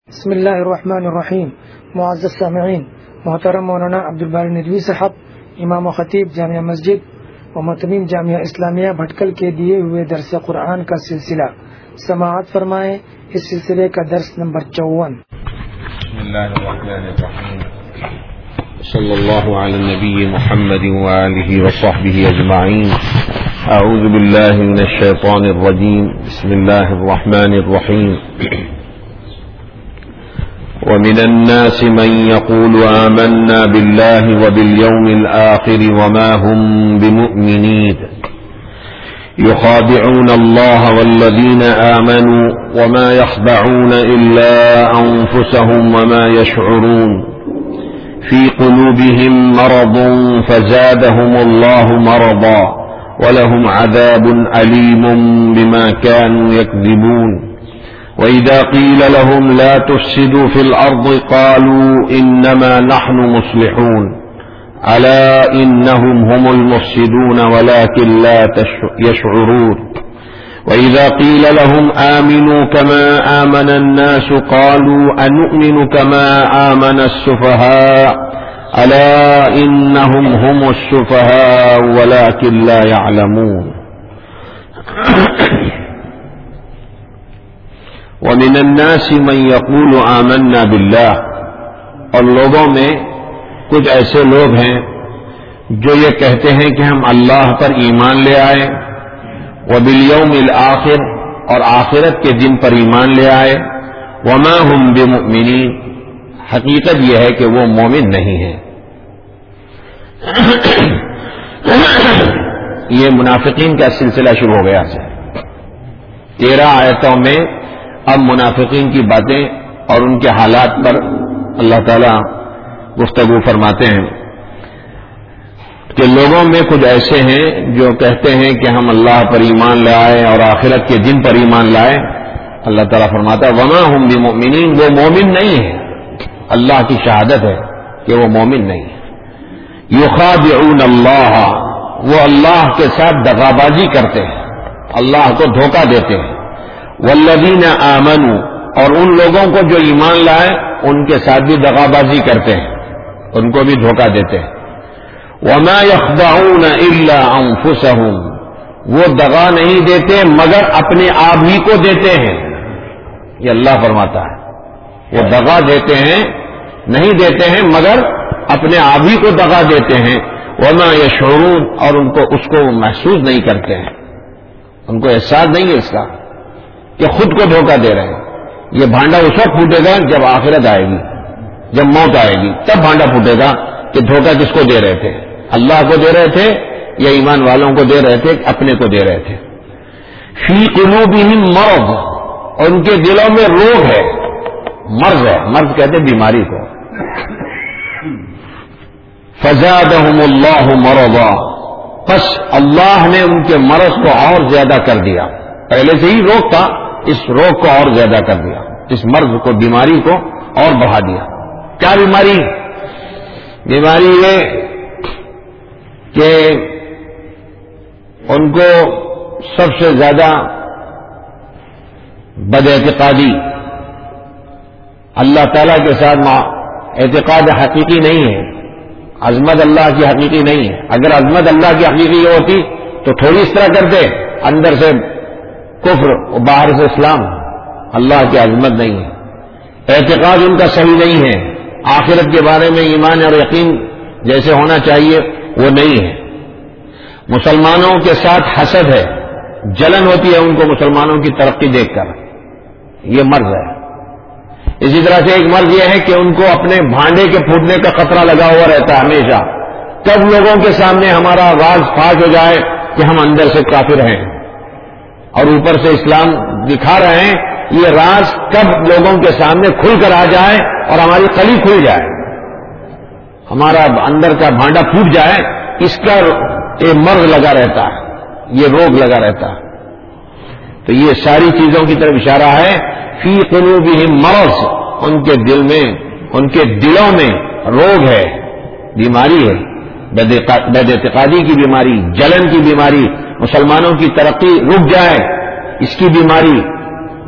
بسم اللہ الرحمن الرحیم. معزز سامعین، محترم مولانا عبدالباری ندوی صاحب، امام و خطیب جامعہ مسجد و متمم جامعہ اسلامیہ بھٹکل کے دیے ہوئے درس قرآن کا سلسلہ سماعت فرمائیں. اس سلسلے کا درس نمبر 54. بسم اللہ الرحمن الرحیم. صلی اللہ علی النبی محمد وآلہ وصحبہ اجمعین. اعوذ باللہ من الشیطان الرجیم. بسم اللہ الرحمن الرحیم. ومن الناس من يقول آمنا بالله وباليوم الآخر وما هم بمؤمنين يخادعون الله والذين آمنوا وما يخدعون إلا أنفسهم وما يشعرون في قلوبهم مرض فزادهم الله مرضا ولهم عذاب أليم بما كانوا يكذبون. وَإِذَا قِيلَ لَهُمْ لَا تُفْسِدُوا فِي الْأَرْضِ قَالُوا إِنَّمَا نَحْنُ مُصْلِحُونَ أَلَا إِنَّهُمْ هُمُ الْمُفْسِدُونَ وَلَكِنْ لَا يَشْعُرُونَ. وَإِذَا قِيلَ لَهُمْ آمِنُوا كَمَا آمَنَ النَّاسُ قَالُوا أَنُؤْمِنُ كَمَا آمَنَ السُّفَهَاءُ أَلَا إِنَّهُمْ هُمُ السُّفَهَاءُ وَلَكِنْ لَا يَعْلَمُونَ. وَمِنَ النَّاسِ مَن يَقُولُ آمَنَّا بِاللَّهِ، اور لوگوں میں کچھ ایسے لوگ ہیں جو یہ کہتے ہیں کہ ہم اللہ پر ایمان لے آئے، وَبِالْيَوْمِ الْآخِرِ، اور آخرت کے دن پر ایمان لے آئے، وَمَا هُمْ بِمُؤْمِنِينَ، حقیقت یہ ہے کہ وہ مومن نہیں ہیں. یہ منافقین کا سلسلہ شروع ہو گیا ہے. 13 آیتوں میں اب منافقین کی باتیں اور ان کے حالات پر اللہ تعالیٰ گفتگو فرماتے ہیں کہ لوگوں میں کچھ ایسے ہیں جو کہتے ہیں کہ ہم اللہ پر ایمان لے آئے اور آخرت کے دن پر ایمان لائے. اللہ تعالیٰ فرماتا ہے وما ہم بمؤمنین، وہ مومن نہیں ہے. اللہ کی شہادت ہے کہ وہ مومن نہیں ہے. یخادعون اللہ، وہ اللہ کے ساتھ دغابازی کرتے ہیں، اللہ کو دھوکہ دیتے ہیں. والذین آمنوا، اور ان لوگوں کو جو ایمان لائے ان کے ساتھ بھی دغابازی کرتے ہیں، ان کو بھی دھوکہ دیتے ہیں. وما يخدعون الا انفسهم، وہ دغا نہیں دیتے مگر اپنے آپ ہی کو دیتے ہیں. یہ اللہ فرماتا ہے وہ دغا دیتے ہیں، نہیں دیتے ہیں مگر اپنے آپ ہی کو دغا دیتے ہیں. وما يشعرون، اور ان کو اس کو محسوس نہیں کرتے ہیں، ان کو احساس نہیں ہے اس کا کہ خود کو دھوکہ دے رہے ہیں. یہ بھانڈا اس وقت پھوٹے گا جب آخرت آئے گی، جب موت آئے گی، تب بھانڈا پھوٹے گا کہ دھوکہ کس کو دے رہے تھے، اللہ کو دے رہے تھے یا ایمان والوں کو دے رہے تھے، اپنے کو دے رہے تھے. فی قلوبہم مرض، اور ان کے دلوں میں روگ ہے، مرض ہے، مرض کہتے ہیں بیماری کو. فزادہم اللہ مرضا، پس اللہ نے ان کے مرض کو اور زیادہ کر دیا. پہلے سے ہی روگ تھا، اس روگ کو اور زیادہ کر دیا، اس مرض کو، بیماری کو اور بڑھا دیا. کیا بیماری؟ بیماری یہ کہ ان کو سب سے زیادہ بد اعتقادی، اللہ تعالیٰ کے ساتھ اعتقاد حقیقی نہیں ہے، عظمت اللہ کی حقیقی نہیں ہے. اگر عظمت اللہ کی حقیقی ہوتی تو تھوڑی اس طرح کرتے، اندر سے کفر و باہر سے اسلام. اللہ کی عظمت نہیں ہے، اعتقاد ان کا صحیح نہیں ہے، آخرت کے بارے میں ایمان اور یقین جیسے ہونا چاہیے وہ نہیں ہے. مسلمانوں کے ساتھ حسد ہے، جلن ہوتی ہے ان کو مسلمانوں کی ترقی دیکھ کر. یہ مرض ہے. اسی طرح سے ایک مرض یہ ہے کہ ان کو اپنے بھانڈے کے پھوٹنے کا خطرہ لگا ہوا رہتا ہے ہمیشہ. کب لوگوں کے سامنے ہمارا راز فاش ہو جائے کہ ہم اندر سے کافر ہیں اور اوپر سے اسلام دکھا رہے ہیں، یہ راز کب لوگوں کے سامنے کھل کر آ جائے اور ہماری قلی کھل جائے، ہمارا اندر کا بھانڈا پھوٹ جائے، اس کا یہ مرض لگا رہتا ہے، یہ روگ لگا رہتا ہے. تو یہ ساری چیزوں کی طرف اشارہ ہے. فی قلوبہم مرض، ان کے دل میں، ان کے دلوں میں روگ ہے، بیماری ہے، بد اعتقادی کی بیماری، جلن کی بیماری، مسلمانوں کی ترقی رک جائے اس کی بیماری،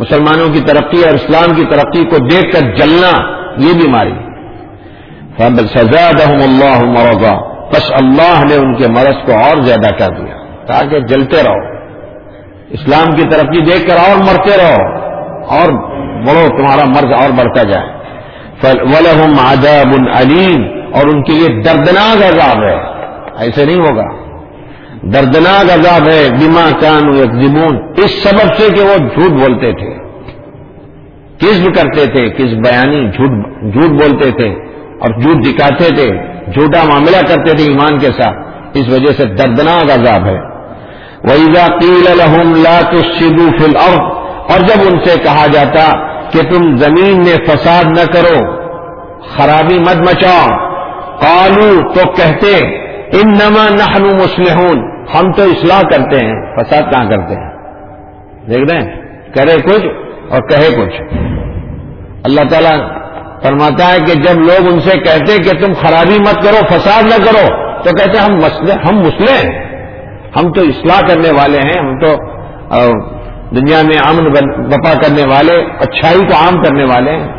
مسلمانوں کی ترقی اور اسلام کی ترقی کو دیکھ کر جلنا، یہ بیماری. فَزَادَهُمُ اللَّهُ مَرَضًا، بس اللہ نے ان کے مرض کو اور زیادہ کر دیا تاکہ جلتے رہو، اسلام کی ترقی دیکھ کر اور مرتے رہو اور بڑھو، تمہارا مرض اور بڑھتا جائے. وَلَهُمْ عَذَابٌ أَلِيمٌ، اور ان کے لیے دردناک عذاب ہے. ایسے نہیں ہوگا، دردناک عذاب ہے. بما كانوا يكذبون، اس سبب سے کہ وہ جھوٹ بولتے تھے، کذب کرتے تھے، کذب بیانی، جھوٹ بولتے تھے اور جھوٹ دکھاتے تھے، جھوٹا معاملہ کرتے تھے ایمان کے ساتھ، اس وجہ سے دردناک عذاب ہے. وَإِذَا قِيلَ لَهُمْ لَا تُفْسِدُوا فِي الْأَرْضِ، اور جب ان سے کہا جاتا کہ تم زمین میں فساد نہ کرو، خرابی مت مچاؤ، قالوا، تو کہتے انما نحن مصلحون، ہم تو اصلاح کرتے ہیں، فساد کہاں کرتے ہیں. دیکھ رہے ہیں، کرے کچھ اور کہے کچھ. اللہ تعالیٰ فرماتا ہے کہ جب لوگ ان سے کہتے کہ تم خرابی مت کرو، فساد نہ کرو، تو کہتے ہم مصلح ہیں، ہم تو اصلاح کرنے والے ہیں، ہم تو دنیا میں امن بپا کرنے والے، اچھائی کو عام کرنے والے ہیں.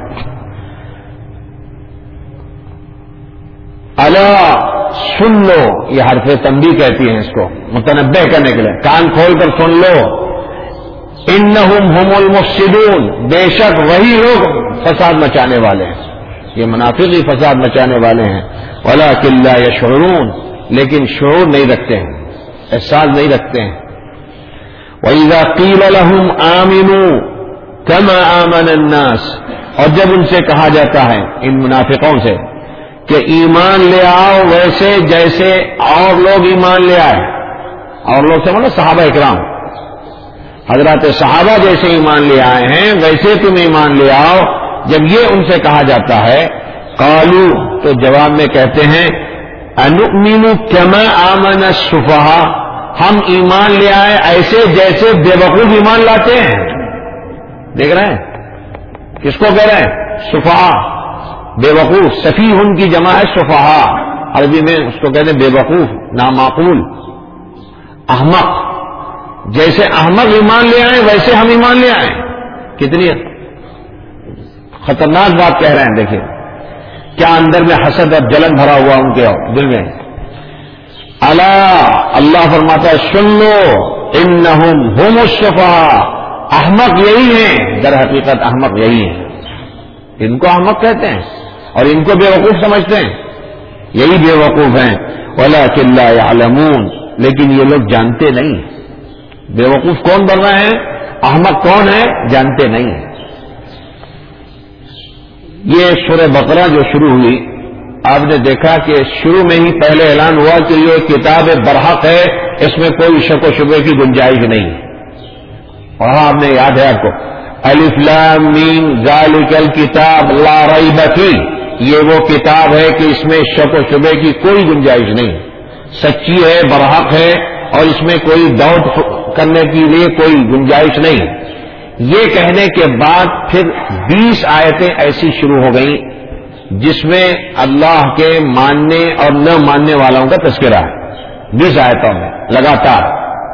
الا سن لو، یہ حرف تنبیہ کہتی ہیں اس کو، متنبہ کرنے کے لیے، کان کھول کر سن لو. انہم ہم المفسدون، بے شک وہی لوگ فساد مچانے والے ہیں، یہ منافق ہی فساد مچانے والے ہیں. ولکن لا یشعرون، لیکن شعور نہیں رکھتے ہیں، احساس نہیں رکھتے ہیں. وَإِذَا قِيلَ لَهُمْ آمِنُوا كَمَا آمَنَ النَّاسِ، اور جب ان سے کہا جاتا ہے، ان منافقوں سے، کہ ایمان لے آؤ ویسے جیسے اور لوگ ایمان لے آئے. اور لوگ سے مطلب صحابہ اکرام، حضرات صحابہ جیسے ایمان لے آئے ہیں ویسے تم ایمان لے آؤ. جب یہ ان سے کہا جاتا ہے، قالوا، تو جواب میں کہتے ہیں انؤمن کما آمن السفہاء، ہم ایمان لے آئے ایسے جیسے بے وقوف ایمان لاتے ہیں. دیکھ رہے ہیں کس کو کہہ رہے ہیں؟ سفہاء، بے وقوف. سفیہ ان کی جمع ہے سفہاء، عربی میں اس کو کہتے ہیں بے وقوف، نامعقول، احمق. جیسے احمق ایمان لے آئے ویسے ہم ایمان لے آئے. کتنی خطرناک بات کہہ رہے ہیں. دیکھیں کیا اندر میں حسد اور جلن بھرا ہوا ان کے دل میں. الا، اللہ فرماتا ہے سن لو، انہم ہم السفہاء، احمق یہی ہیں، در حقیقت احمق یہی ہیں. ان کو احمق کہتے ہیں اور ان کو بے وقوف سمجھتے ہیں، یہی بے وقوف ہیں. ولکن لا یعلمون، لیکن یہ لوگ جانتے نہیں. بے وقوف کون بن رہے ہیں، احمق کون ہے، جانتے نہیں ہیں. یہ سورہ بقرہ جو شروع ہوئی، آپ نے دیکھا کہ شروع میں ہی پہلے اعلان ہوا کہ یہ کتاب برحق ہے، اس میں کوئی شک و شبے کی گنجائش نہیں. اور آپ نے یاد ہے آپ کو، الف لام میم ذالک الکتاب لا ریب فیہ، یہ وہ کتاب ہے کہ اس میں شک و شبے کی کوئی گنجائش نہیں، سچی ہے، برحق ہے، اور اس میں کوئی ڈاؤٹ کرنے کے لیے کوئی گنجائش نہیں. یہ کہنے کے بعد پھر 20 آیتیں ایسی شروع ہو گئیں جس میں اللہ کے ماننے اور نہ ماننے والوں کا تذکرہ ہے. 20 آیتوں میں لگاتار.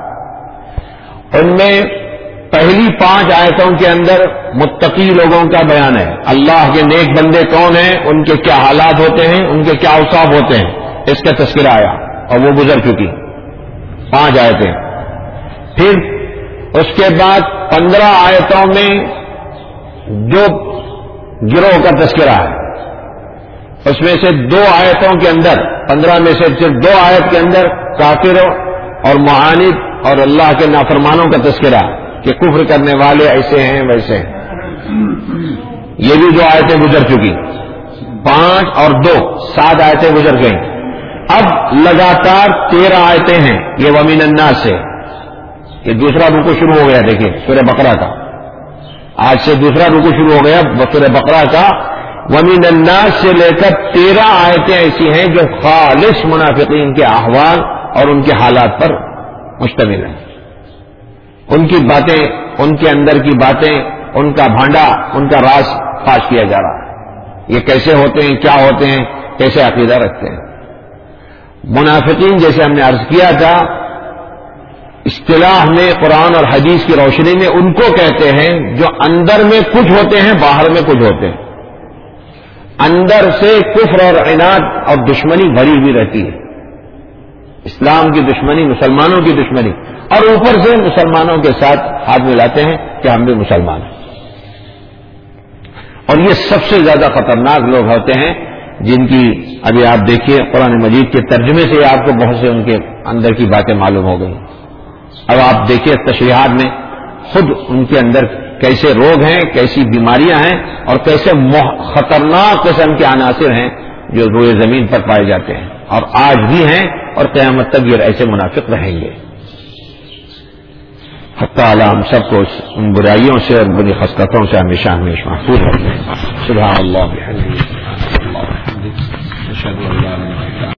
ان میں پہلی 5 آیتوں کے اندر متقی لوگوں کا بیان ہے، اللہ کے نیک بندے کون ہیں، ان کے کیا حالات ہوتے ہیں، ان کے کیا اوصاف ہوتے ہیں، اس کا تذکرہ آیا اور وہ گزر چکی 5 آیتیں. پھر اس کے بعد 15 آیتوں میں جو گروہ کا تذکرہ ہے، اس میں سے 2 آیتوں کے اندر، 15 میں سے صرف 2 آیت کے اندر کافروں اور معاند اور اللہ کے نافرمانوں کا تذکرہ کہ کفر کرنے والے ایسے ہیں ویسے ہیں. یہ بھی 2 آیتیں گزر چکی، 5 اور 2 7 آیتیں گزر گئیں. اب لگاتار 13 آیتیں ہیں. یہ ومن الناس سے، یہ دوسرا رکوع شروع ہو گیا. دیکھیں سورہ بقرہ کا، آج سے دوسرا رکوع شروع ہو گیا سورہ بقرہ کا. ومن الناس سے لے کر 13 آیتیں ایسی ہیں جو خالص منافقین کے احوال اور ان کے حالات پر مشتمل ہیں. ان کی باتیں، ان کے اندر کی باتیں، ان کا بھانڈا، ان کا راز فاش کیا جا رہا ہے. یہ کیسے ہوتے ہیں، کیا ہوتے ہیں، کیسے عقیدہ رکھتے ہیں. منافقین جیسے ہم نے عرض کیا تھا، اصطلاح میں قرآن اور حدیث کی روشنی میں ان کو کہتے ہیں جو اندر میں کچھ ہوتے ہیں باہر میں کچھ ہوتے ہیں. اندر سے کفر اور عناد اور دشمنی بھری ہوئی رہتی ہے. اسلام کی دشمنی، مسلمانوں کی دشمنی، اور اوپر سے مسلمانوں کے ساتھ ہاتھ ملاتے ہیں کہ ہم بھی مسلمان ہیں. اور یہ سب سے زیادہ خطرناک لوگ ہوتے ہیں جن کی ابھی آپ دیکھیے قرآن مجید کے ترجمے سے آپ کو بہت سے ان کے اندر کی باتیں معلوم ہو گئی. اب آپ دیکھیے تشریحات میں خود ان کے اندر کیسے روگ ہیں، کیسی بیماریاں ہیں، اور کیسے خطرناک قسم کے عناصر ہیں جو روئے زمین پر پائے جاتے ہیں اور آج بھی ہیں اور قیامت تک یہ ایسے منافق رہیں گے. حتی اللہ ہم سب کو ان برائیوں سے اور بری خصلتوں سے ہمیشہ ہمیشہ محفوظ رکھیں. سبحان اللہ بحمدہ.